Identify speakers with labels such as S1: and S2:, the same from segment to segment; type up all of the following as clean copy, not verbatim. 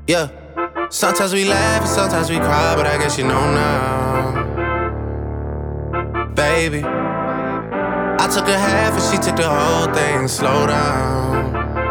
S1: Yeah. Sometimes we laugh and sometimes we cry, but I guess you know now. Baby, I took a half and she took the whole thing. Slow down.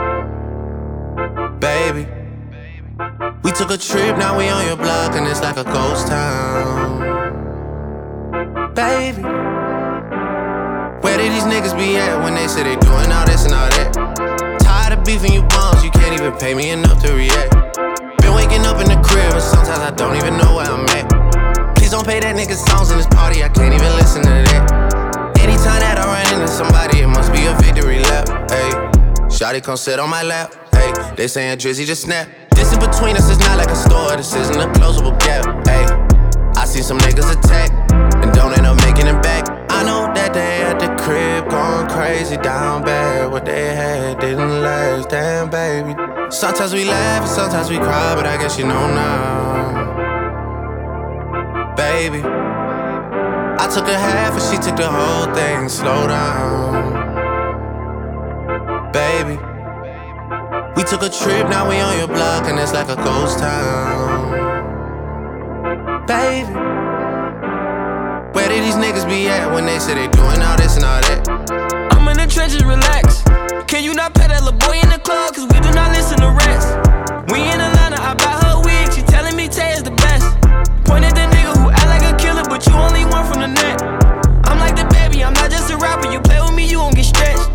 S1: Baby, we took a trip, now we on your block and it's like a ghost town. Baby, where did these niggas be at when they say they doing all this and all that? Tired of beefing you bums, you can't even pay me enough to react. Been waking up in the crib and sometimes I don't even know where I'm at. Please don't play that nigga songs in this party, I can't even listen to that. Anytime that I run into somebody, it must be a victory lap. Ayy, shawty come sit on my lap. Ayy, they saying Drizzy just snap. This in between us is not like a store, this isn't a closable gap. Ayy, I see some niggas attack and don't end up making it back. I know that they at the crib going crazy down bad. What they had didn't last, damn baby. Sometimes we laugh and sometimes we cry, but I guess you know now. Baby, I took a half and she took the whole thing. Slow down. Baby, we took a trip, now we on your block and it's like a ghost town. Baby, where did these niggas be at when they say they doing all this and all that?
S2: I'm in the trenches, relax. Can you not pet that little boy in the club? Cause we do not listen to rest. We in Atlanta, I buy her wig, she telling me Tay is the best. Point at the nigga who act like a killer, but you only one from the net. I'm like the baby, I'm not just a rapper. You play with me, you gon' get stretched.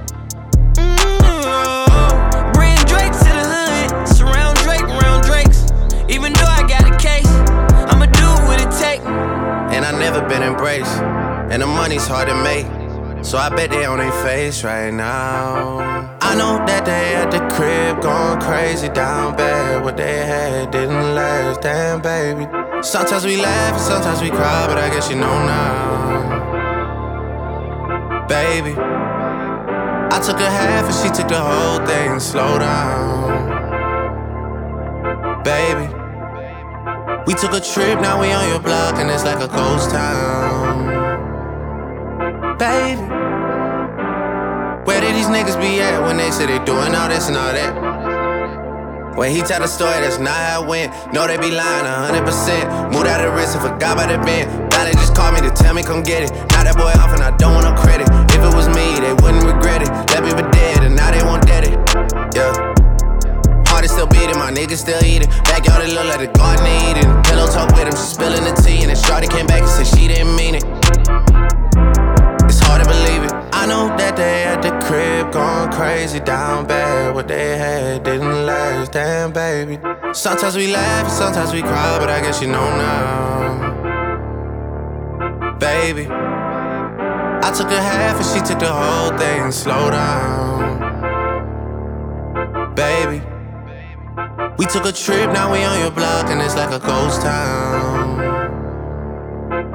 S2: Bring Drake to the hood, surround Drake around Drakes. Even though I got a case, I'ma do what it take.
S1: And I never been embraced, and the money's hard to make, so I bet they on their face right now. I know that they at the crib going crazy down bad. What they had didn't last, damn baby. Sometimes we laugh and sometimes we cry, but I guess you know now. Baby, I took a half and she took the whole thing. Slow down. Baby, we took a trip, now we on your block and it's like a ghost town. Baby, where did these niggas be at when they say they doing all this and all that? When he tell the story, that's not how it went. No, they be lying 100%. Moved out of the wrist and forgot about the bend. Now they just called me to tell me come get it. Now that boy off and I don't want no credit. If it was me, they wouldn't regret it. Left me for dead and now they won't dead it. Yeah. Heart is still beating, my niggas still eating. Backyard it look like the garden they eating. Pillow talk with him, she spilling the tea. And then shawty came back and said she didn't mean it. It's hard to believe it. I know that they at the crib going crazy down bad. What they had didn't last, damn baby. Sometimes we laugh and sometimes we cry, but I guess you know now. Baby, I took a half and she took the whole thing. Slow down. Baby, we took a trip, now we on your block and it's like a ghost town.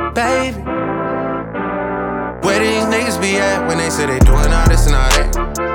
S1: Baby, where did these niggas be at when they say they doing all this and all that?